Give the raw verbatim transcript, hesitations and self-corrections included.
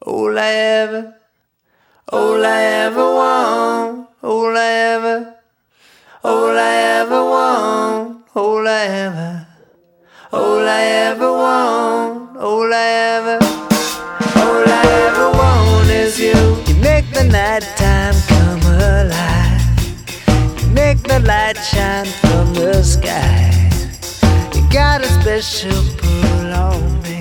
All I ever, all I ever want, all I ever, all I ever want, all I ever, all I ever want, all I ever, all I ever want is you. You make the nighttime come alive. You make the light shine from the sky. You got a special pull on me.